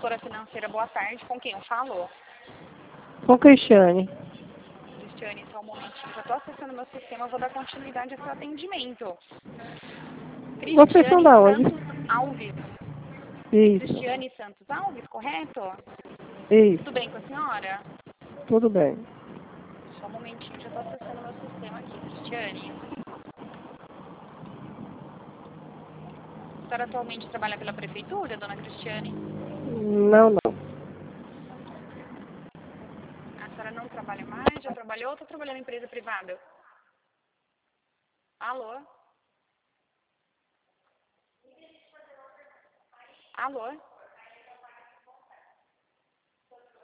consultora financeira, boa tarde. Com quem eu falo? Com Cristiane. Cristiane, só um momentinho. Já estou acessando meu sistema, vou dar continuidade ao seu atendimento. Vocês são Cristiane da onde? Santos Alves. Isso, Cristiane Santos Alves, correto? isso. Tudo bem com a senhora? Tudo bem. Só um momentinho, já estou acessando meu sistema aqui. Cristiane. A senhora atualmente trabalha pela prefeitura, dona Cristiane? Não, não. A senhora não trabalha mais? Já trabalhou ou está trabalhando em empresa privada? Alô? Alô?